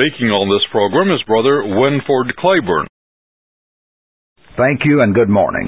Speaking on this program is Brother Winford Claiborne. Thank you and good morning.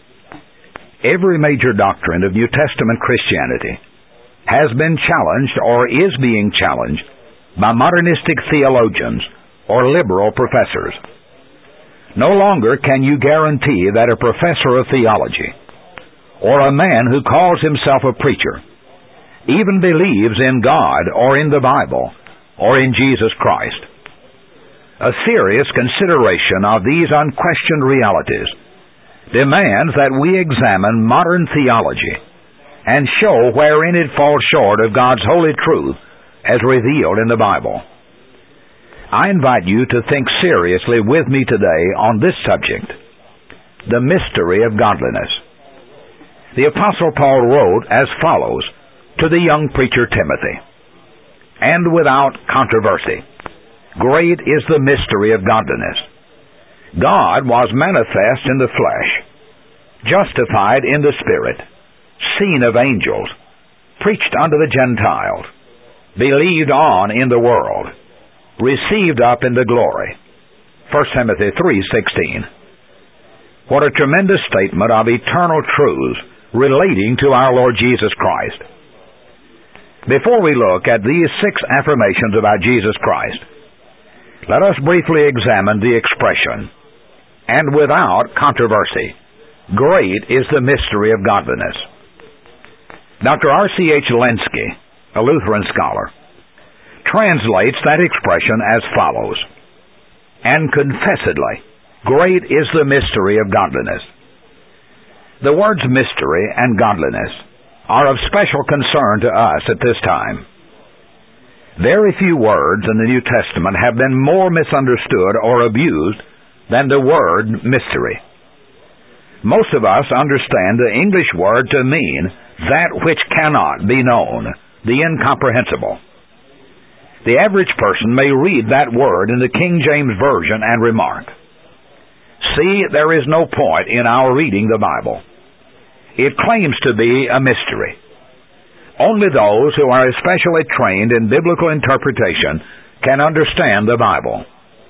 Every major doctrine of New Testament Christianity has been challenged or is being challenged by modernistic theologians or liberal professors. No longer can you guarantee that a professor of theology or a man who calls himself a preacher even believes in God or in the Bible or in Jesus Christ. A serious consideration of these unquestioned realities demands that we examine modern theology and show wherein it falls short of God's holy truth as revealed in the Bible. I invite you to think seriously with me today on this subject, the mystery of godliness. The Apostle Paul wrote as follows to the young preacher Timothy, "And without controversy, great is the mystery of godliness. God was manifest in the flesh, justified in the Spirit, seen of angels, preached unto the Gentiles, believed on in the world, received up into glory." 1 Timothy 3:16. What a tremendous statement of eternal truths relating to our Lord Jesus Christ. Before we look at these 6 affirmations about Jesus Christ, let us briefly examine the expression, "And without controversy, great is the mystery of godliness." Dr. R.C.H. Lenski, a Lutheran scholar, translates that expression as follows: "And confessedly, great is the mystery of godliness." The words mystery and godliness are of special concern to us at this time. Very few words in the New Testament have been more misunderstood or abused than the word mystery. Most of us understand the English word to mean that which cannot be known, the incomprehensible. The average person may read that word in the King James Version and remark, "See, there is no point in our reading the Bible. It claims to be a mystery. Only those who are especially trained in biblical interpretation can understand the Bible."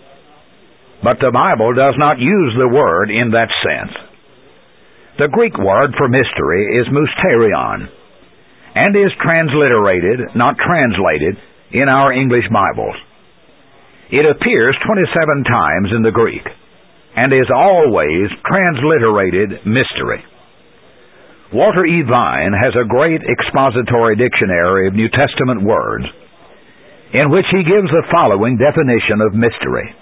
But the Bible does not use the word in that sense. The Greek word for mystery is mysterion, and is transliterated, not translated, in our English Bibles. It appears 27 times in the Greek, and is always transliterated mystery. Walter E. Vine has a great expository dictionary of New Testament words, in which he gives the following definition of mystery.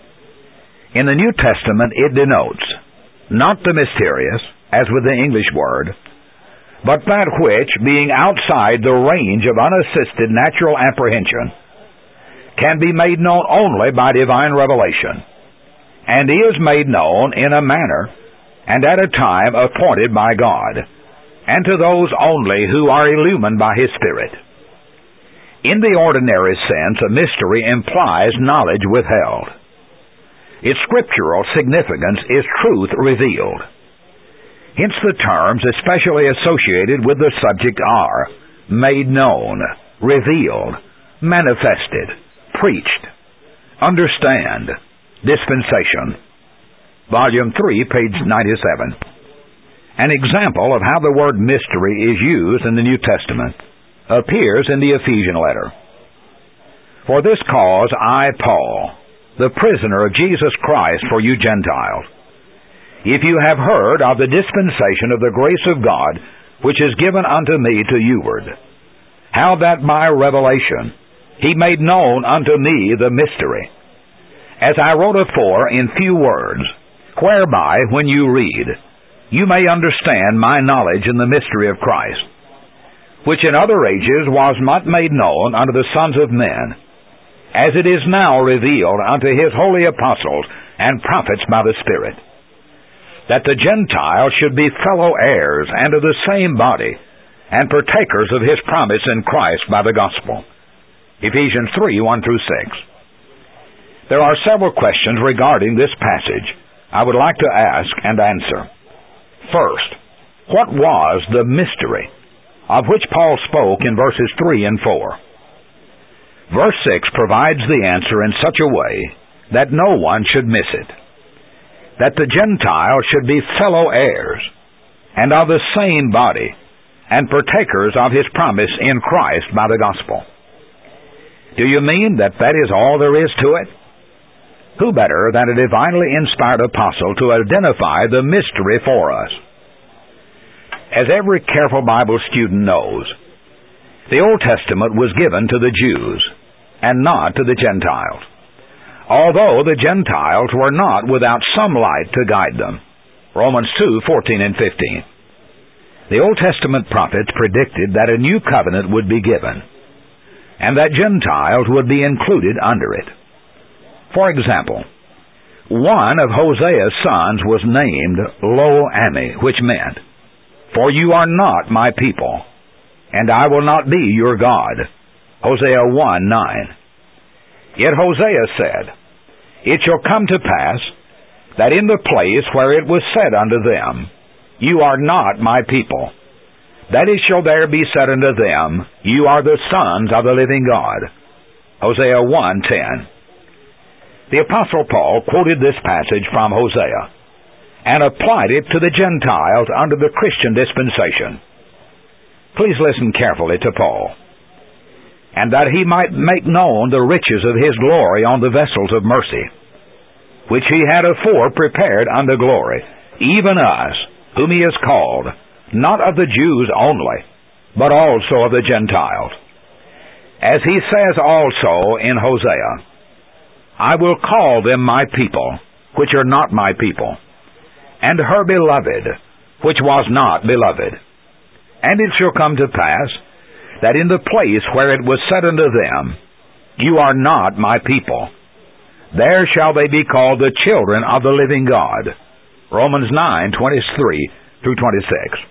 In the New Testament, it denotes not the mysterious, as with the English word, but that which, being outside the range of unassisted natural apprehension, can be made known only by divine revelation, and is made known in a manner and at a time appointed by God, and to those only who are illumined by His Spirit. In the ordinary sense, a mystery implies knowledge withheld. Its scriptural significance is truth revealed. Hence the terms especially associated with the subject are made known, revealed, manifested, preached, understand, dispensation. Volume 3, page 97. An example of how the word mystery is used in the New Testament appears in the Ephesian letter. "For this cause I, Paul, the prisoner of Jesus Christ for you Gentiles, if you have heard of the dispensation of the grace of God, which is given unto me to youward, how that by revelation He made known unto me the mystery, as I wrote afore in few words, whereby, when you read, you may understand my knowledge in the mystery of Christ, which in other ages was not made known unto the sons of men, as it is now revealed unto His holy apostles and prophets by the Spirit, that the Gentiles should be fellow heirs and of the same body, and partakers of His promise in Christ by the gospel." Ephesians 3, 1-6. There are several questions regarding this passage I would like to ask and answer. First, what was the mystery of which Paul spoke in verses 3 and 4? Verse 6 provides the answer in such a way that no one should miss it. That the Gentiles should be fellow heirs, and of the same body, and partakers of His promise in Christ by the gospel. Do you mean that is all there is to it? Who better than a divinely inspired apostle to identify the mystery for us? As every careful Bible student knows, the Old Testament was given to the Jews and not to the Gentiles, although the Gentiles were not without some light to guide them. Romans 2:14 and 15. The Old Testament prophets predicted that a new covenant would be given, and that Gentiles would be included under it. For example, one of Hosea's sons was named Lo-Ami, which meant, "For you are not my people, and I will not be your God." Hosea 1:9. Yet Hosea said, "It shall come to pass that in the place where it was said unto them, You are not my people, that it shall there be said unto them, You are the sons of the living God." Hosea 1:10. The Apostle Paul quoted this passage from Hosea and applied it to the Gentiles under the Christian dispensation. Please listen carefully to Paul. "And that he might make known the riches of his glory on the vessels of mercy, which he had afore prepared unto glory, even us, whom he has called, not of the Jews only, but also of the Gentiles. As he says also in Hosea, I will call them my people, which are not my people, and her beloved, which was not beloved. And it shall come to pass, that in the place where it was said unto them, You are not my people, there shall they be called the children of the living God." Romans 9:23 through 26.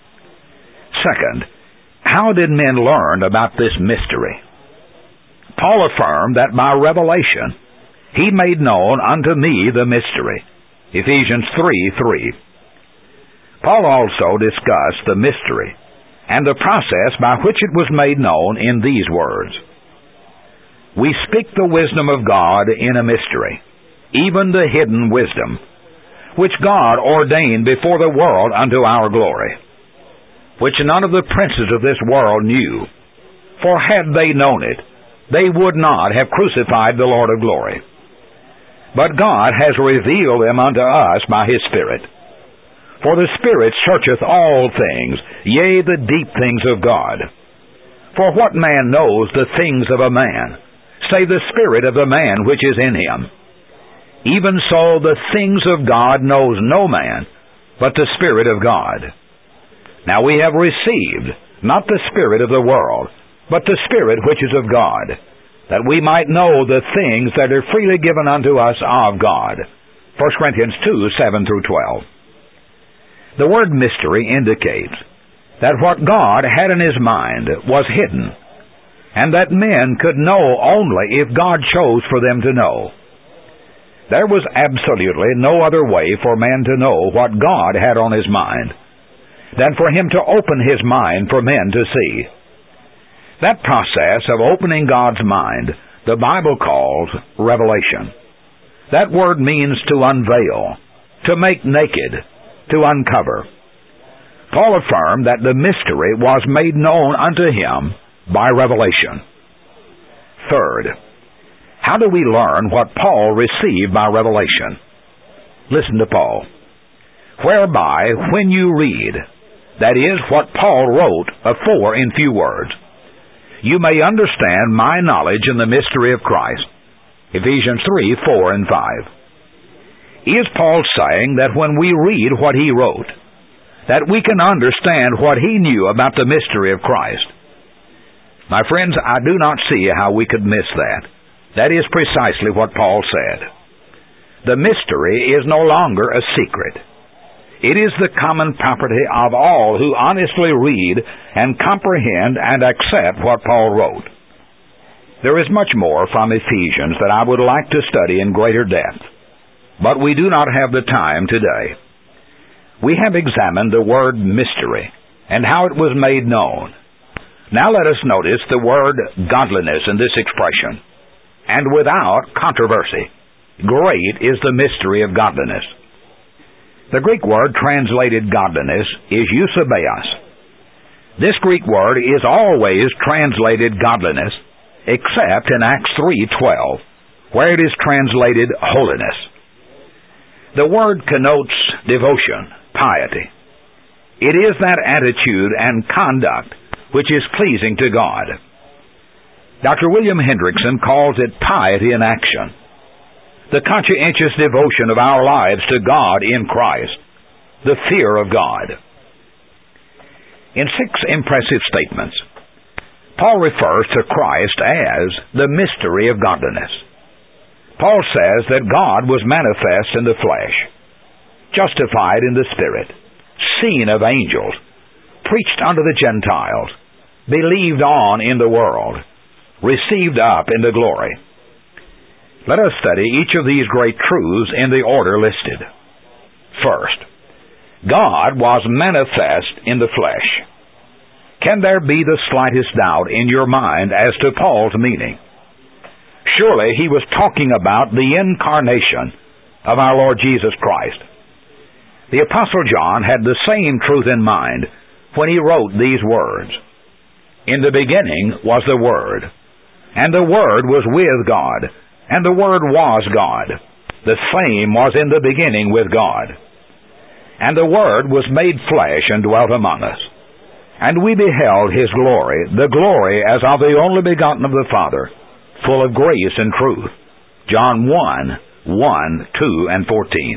Second, how did men learn about this mystery? Paul affirmed that by revelation he made known unto me the mystery. Ephesians 3:3. Paul also discussed the mystery and the process by which it was made known in these words: "We speak the wisdom of God in a mystery, even the hidden wisdom, which God ordained before the world unto our glory, which none of the princes of this world knew. For had they known it, they would not have crucified the Lord of glory. But God has revealed them unto us by His Spirit. For the Spirit searcheth all things, yea, the deep things of God. For what man knows the things of a man, save the spirit of the man which is in him? Even so the things of God knows no man, but the Spirit of God. Now we have received not the spirit of the world, but the Spirit which is of God, that we might know the things that are freely given unto us of God." 1 Corinthians 2:7 through 12. The word mystery indicates that what God had in His mind was hidden, and that men could know only if God chose for them to know. There was absolutely no other way for man to know what God had on His mind than for Him to open His mind for men to see. That process of opening God's mind, the Bible calls revelation. That word means to unveil, to make naked, to uncover. Paul affirmed that the mystery was made known unto him by revelation. Third, how do we learn what Paul received by revelation? Listen to Paul. "Whereby, when you read," that is, what Paul wrote afore in few words, "you may understand my knowledge in the mystery of Christ." Ephesians 3:4 and 5. Is Paul saying that when we read what he wrote, that we can understand what he knew about the mystery of Christ? My friends, I do not see how we could miss that. That is precisely what Paul said. The mystery is no longer a secret. It is the common property of all who honestly read and comprehend and accept what Paul wrote. There is much more from Ephesians that I would like to study in greater depth, but we do not have the time today. We have examined the word mystery and how it was made known. Now let us notice the word godliness in this expression. And without controversy, great is the mystery of godliness. The Greek word translated godliness is eusebeos. This Greek word is always translated godliness, except in Acts 3:12, where it is translated holiness. The word connotes devotion, piety. It is that attitude and conduct which is pleasing to God. Dr. William Hendrickson calls it piety in action, the conscientious devotion of our lives to God in Christ, the fear of God. In 6 impressive statements, Paul refers to Christ as the mystery of godliness. Paul says that God was manifest in the flesh, justified in the Spirit, seen of angels, preached unto the Gentiles, believed on in the world, received up into glory. Let us study each of these great truths in the order listed. First, God was manifest in the flesh. Can there be the slightest doubt in your mind as to Paul's meaning? Surely he was talking about the incarnation of our Lord Jesus Christ. The Apostle John had the same truth in mind when he wrote these words. In the beginning was the Word, and the Word was with God, and the Word was God. The same was in the beginning with God. And the Word was made flesh and dwelt among us. And we beheld His glory, the glory as of the only begotten of the Father, full of grace and truth. John 1:1, 2, and 14.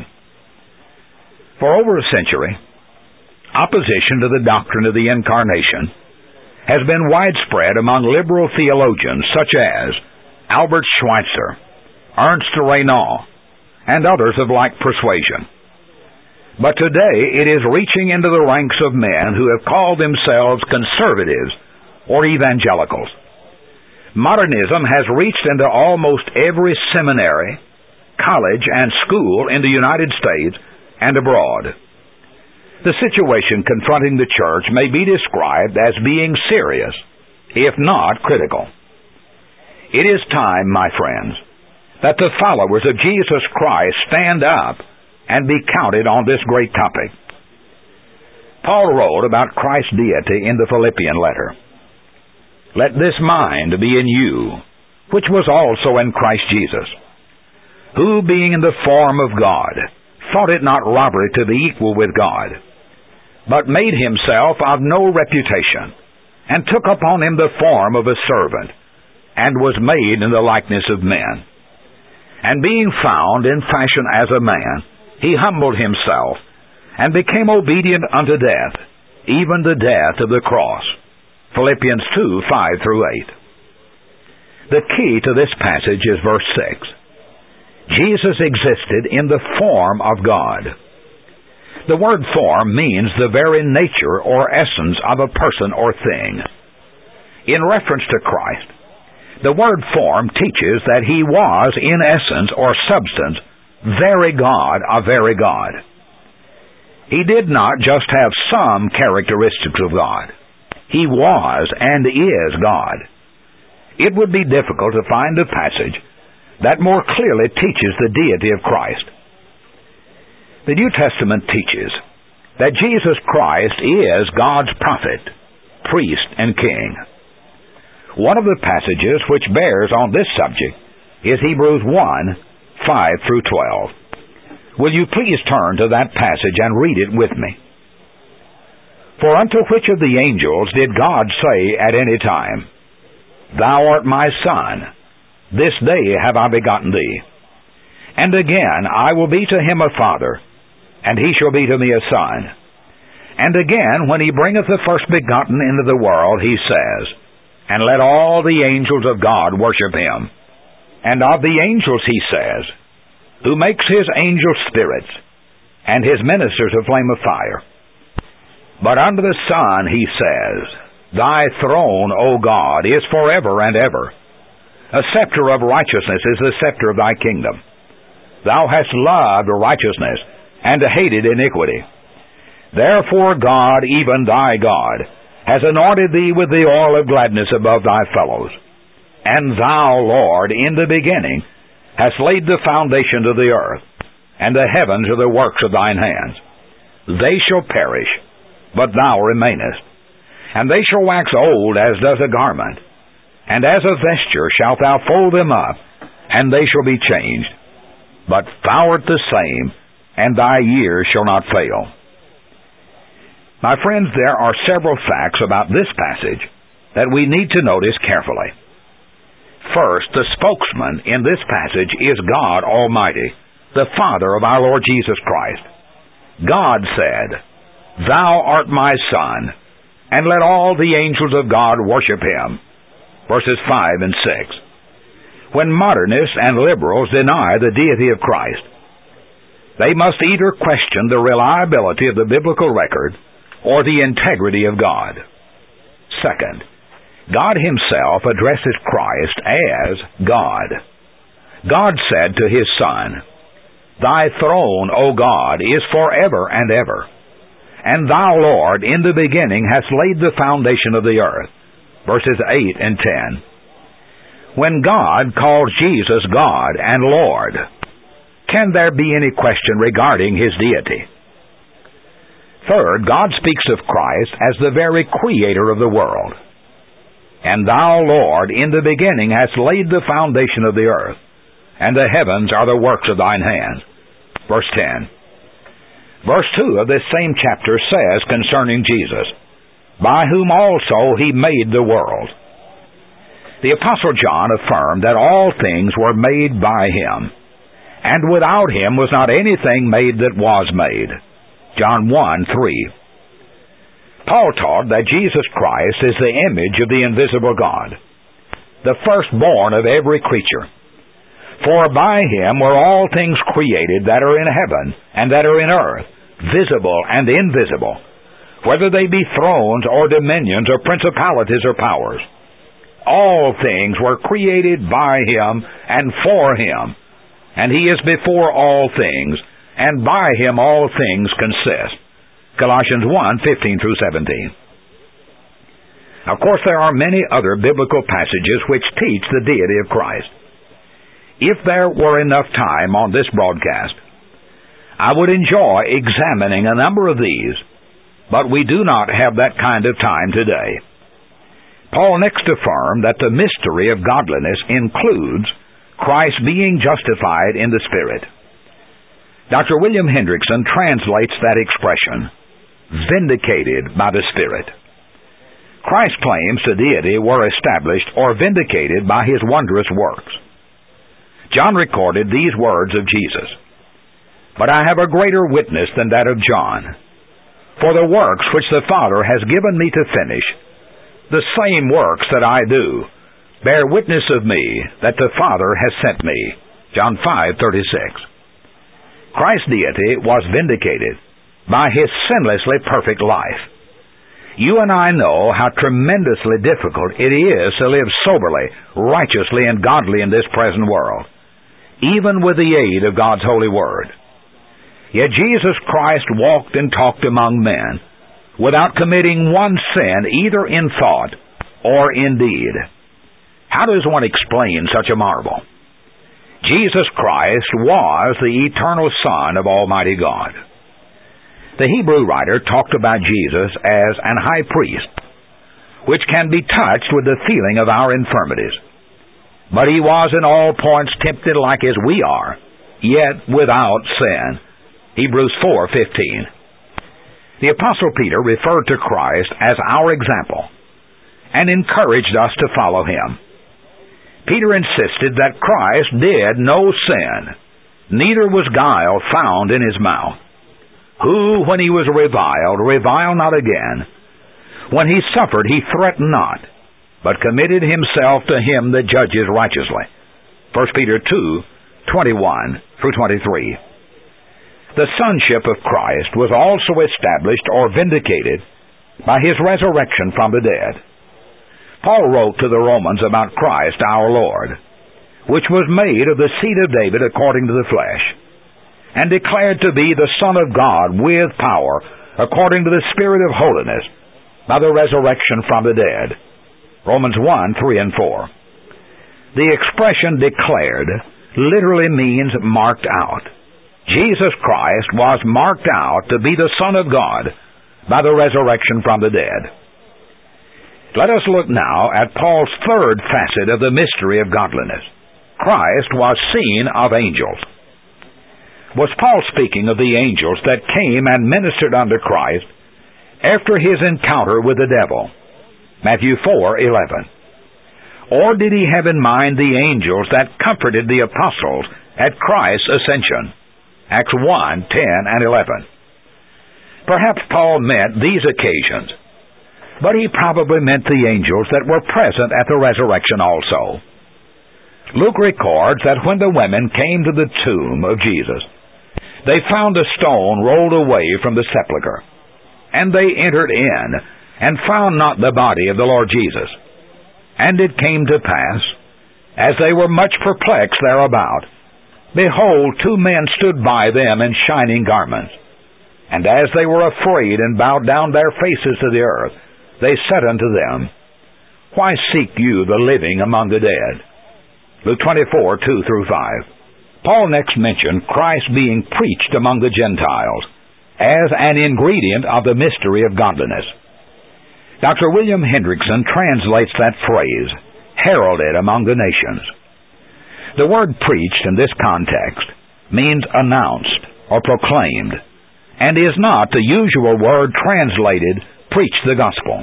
For over a century, opposition to the doctrine of the Incarnation has been widespread among liberal theologians such as Albert Schweitzer, Ernst Renan, and others of like persuasion. But today it is reaching into the ranks of men who have called themselves conservatives or evangelicals. Modernism has reached into almost every seminary, college, and school in the United States and abroad. The situation confronting the church may be described as being serious, if not critical. It is time, my friends, that the followers of Jesus Christ stand up and be counted on this great topic. Paul wrote about Christ's deity in the Philippian letter. Let this mind be in you, which was also in Christ Jesus, who, being in the form of God, thought it not robbery to be equal with God, but made himself of no reputation, and took upon him the form of a servant, and was made in the likeness of men. And being found in fashion as a man, he humbled himself, and became obedient unto death, even the death of the cross. Philippians 2:5-8. The key to this passage is verse 6. Jesus existed in the form of God. The word form means the very nature or essence of a person or thing. In reference to Christ, the word form teaches that He was, in essence or substance, very God of very God. He did not just have some characteristics of God. He was and is God. It would be difficult to find a passage that more clearly teaches the deity of Christ. The New Testament teaches that Jesus Christ is God's prophet, priest, and king. One of the passages which bears on this subject is Hebrews 1:5-12. Will you please turn to that passage and read it with me? For unto which of the angels did God say at any time, Thou art my Son, this day have I begotten thee? And again, I will be to him a father, and he shall be to me a son. And again, when he bringeth the first begotten into the world, he says, And let all the angels of God worship him. And of the angels he says, Who makes his angels spirits, and his ministers a flame of fire. But unto the Son he says, Thy throne, O God, is forever and ever. A scepter of righteousness is the scepter of thy kingdom. Thou hast loved righteousness, and hated iniquity. Therefore God, even thy God, has anointed thee with the oil of gladness above thy fellows. And thou, Lord, in the beginning, hast laid the foundation of the earth, and the heavens are the works of thine hands. They shall perish, but thou remainest. And they shall wax old as does a garment, and as a vesture shalt thou fold them up, and they shall be changed. But thou art the same, and thy years shall not fail. My friends, there are several facts about this passage that we need to notice carefully. First, the spokesman in this passage is God Almighty, the Father of our Lord Jesus Christ. God said, "Thou art my Son, and let all the angels of God worship him." Verses 5 and 6. When modernists and liberals deny the deity of Christ, they must either question the reliability of the biblical record or the integrity of God. Second, God himself addresses Christ as God. God said to his Son, "Thy throne, O God, is forever and ever. And thou, Lord, in the beginning hast laid the foundation of the earth." Verses 8 and 10. When God calls Jesus God and Lord, can there be any question regarding his deity? Third, God speaks of Christ as the very creator of the world. And thou, Lord, in the beginning hast laid the foundation of the earth, and the heavens are the works of thine hands. Verse 10. Verse 2 of this same chapter says concerning Jesus, "By whom also he made the world." The Apostle John affirmed that all things were made by him, and without him was not anything made that was made. John 1:3. Paul taught that Jesus Christ is the image of the invisible God, the firstborn of every creature. For by him were all things created that are in heaven and that are in earth, visible and invisible, whether they be thrones or dominions or principalities or powers. All things were created by him and for him, and he is before all things, and by him all things consist. Colossians 1:15 through 17. Of course, there are many other biblical passages which teach the deity of Christ. If there were enough time on this broadcast, I would enjoy examining a number of these, but we do not have that kind of time today. Paul next affirmed that the mystery of godliness includes Christ being justified in the Spirit. Dr. William Hendrickson translates that expression, vindicated by the Spirit. Christ's claims to deity were established or vindicated by his wondrous works. John recorded these words of Jesus, "But I have a greater witness than that of John. For the works which the Father has given me to finish, the same works that I do, bear witness of me that the Father has sent me." John 5:36. Christ's deity was vindicated by his sinlessly perfect life. You and I know how tremendously difficult it is to live soberly, righteously, and godly in this present world, even with the aid of God's holy word. Yet Jesus Christ walked and talked among men without committing one sin either in thought or in deed. How does one explain such a marvel? Jesus Christ was the eternal Son of Almighty God. The Hebrew writer talked about Jesus as an high priest, which can be touched with the feeling of our infirmities. But he was in all points tempted like as we are, yet without sin. Hebrews 4:15. The Apostle Peter referred to Christ as our example and encouraged us to follow him. Peter insisted that Christ did no sin, neither was guile found in his mouth. Who, when he was reviled not again. When he suffered, he threatened not, but committed himself to him that judges righteously. 1 Peter 2:21 through 23. The sonship of Christ was also established or vindicated by his resurrection from the dead. Paul wrote to the Romans about Christ our Lord, which was made of the seed of David according to the flesh, and declared to be the Son of God with power, according to the Spirit of holiness, by the resurrection from the dead. Romans 1, 3 and 4. The expression declared literally means marked out. Jesus Christ was marked out to be the Son of God by the resurrection from the dead. Let us look now at Paul's third facet of the mystery of godliness. Christ was seen of angels. Was Paul speaking of the angels that came and ministered unto Christ after his encounter with the devil? Matthew 4:11. Or did he have in mind the angels that comforted the apostles at Christ's ascension? Acts 1, 10 and 11. Perhaps Paul meant these occasions, but he probably meant the angels that were present at the resurrection also. Luke records that when the women came to the tomb of Jesus, they found a stone rolled away from the sepulchre, and they entered in, and found not the body of the Lord Jesus. And it came to pass, as they were much perplexed thereabout, behold, two men stood by them in shining garments. And as they were afraid and bowed down their faces to the earth, they said unto them, Why seek you the living among the dead? Luke 24, 2 through 5. Paul next mentioned Christ being preached among the Gentiles as an ingredient of the mystery of godliness. Dr. William Hendrickson translates that phrase, heralded among the nations. The word preached in this context means announced or proclaimed, and is not the usual word translated preach the gospel.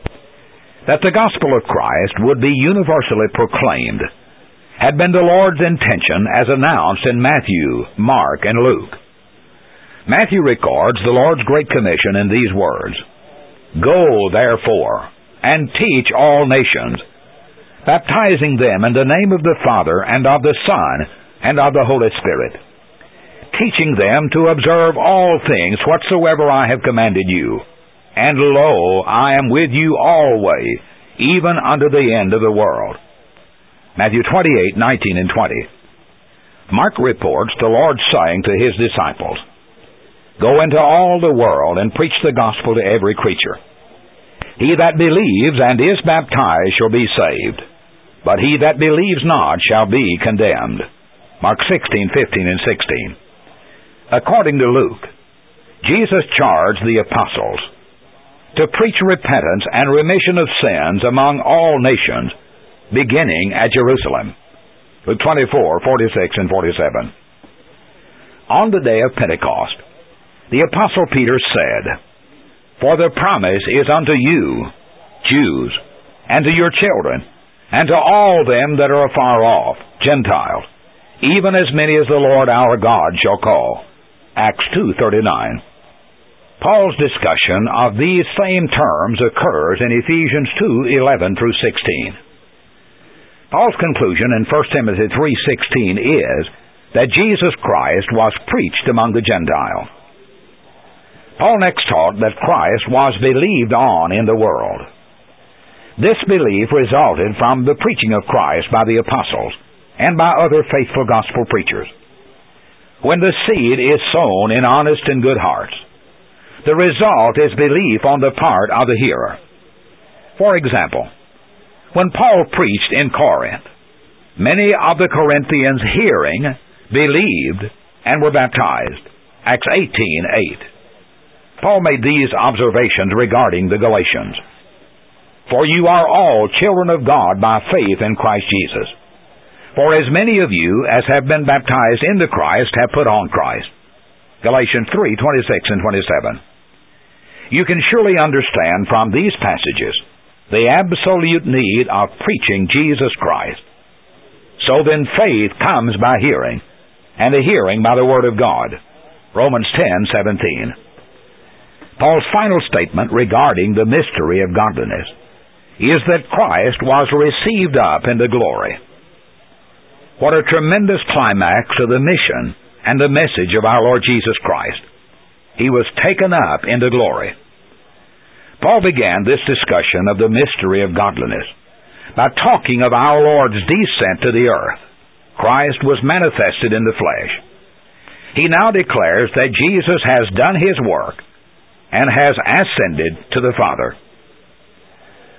That the gospel of Christ would be universally proclaimed had been the Lord's intention as announced in Matthew, Mark, and Luke. Matthew records the Lord's great commission in these words, Go, therefore, and teach all nations, baptizing them in the name of the Father, and of the Son, and of the Holy Spirit, teaching them to observe all things whatsoever I have commanded you. And lo, I am with you always, even unto the end of the world. Matthew 28, 19 and 20. Mark reports the Lord saying to his disciples, Go into all the world and preach the gospel to every creature. He that believes and is baptized shall be saved, but he that believes not shall be condemned. Mark 16, 15 and 16. According to Luke, Jesus charged the apostles to preach repentance and remission of sins among all nations, beginning at Jerusalem. Luke 24, 46 and 47. On the day of Pentecost, the Apostle Peter said, For the promise is unto you, Jews, and to your children, and to all them that are afar off, Gentiles, even as many as the Lord our God shall call. Acts 2:39. Paul's discussion of these same terms occurs in Ephesians 2:11 through 16. Paul's conclusion in 1 Timothy 3:16 is that Jesus Christ was preached among the Gentiles. Paul next taught that Christ was believed on in the world. This belief resulted from the preaching of Christ by the apostles and by other faithful gospel preachers. When the seed is sown in honest and good hearts, the result is belief on the part of the hearer. For example, when Paul preached in Corinth, many of the Corinthians hearing believed and were baptized. Acts 18:8. Paul made these observations regarding the Galatians. For you are all children of God by faith in Christ Jesus. For as many of you as have been baptized into Christ have put on Christ. Galatians 3:26 and 27. You can surely understand from these passages the absolute need of preaching Jesus Christ. So then faith comes by hearing, and the hearing by the Word of God. Romans 10:17. Paul's final statement regarding the mystery of godliness is that Christ was received up into glory. What a tremendous climax of the mission and the message of our Lord Jesus Christ. He was taken up into glory. Paul began this discussion of the mystery of godliness by talking of our Lord's descent to the earth. Christ was manifested in the flesh. He now declares that Jesus has done His work and has ascended to the Father.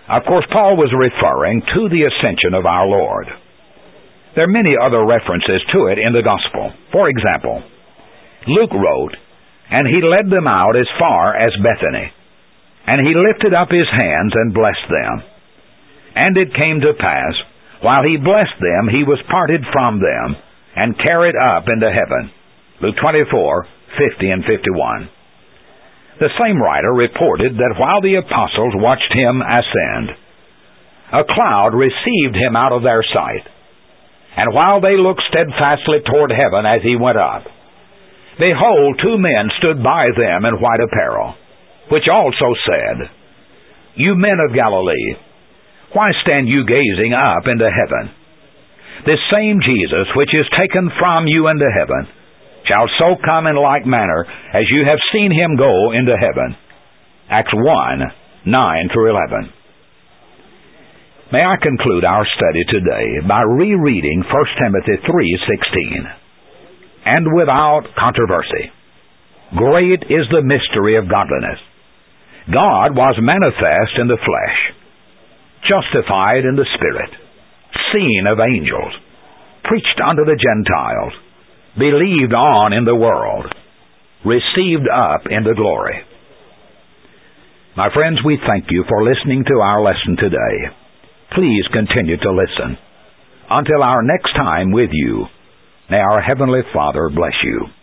Of course, Paul was referring to the ascension of our Lord. There are many other references to it in the Gospel. For example, Luke wrote, "And he led them out as far as Bethany, and he lifted up his hands and blessed them. And it came to pass, while he blessed them, he was parted from them, and carried up into heaven." Luke 24:50 and 51. The same writer reported that while the apostles watched him ascend, a cloud received him out of their sight. And while they looked steadfastly toward heaven as he went up, behold, 2 men stood by them in white apparel, which also said, "You men of Galilee, why stand you gazing up into heaven? This same Jesus, which is taken from you into heaven, shall so come in like manner as you have seen him go into heaven." Acts 1:9 through 11. May I conclude our study today by rereading 1 Timothy 3:16. "And without controversy, great is the mystery of godliness. God was manifest in the flesh, justified in the Spirit, seen of angels, preached unto the Gentiles, believed on in the world, received up into glory." My friends, we thank you for listening to our lesson today. Please continue to listen. Until our next time with you, may our Heavenly Father bless you.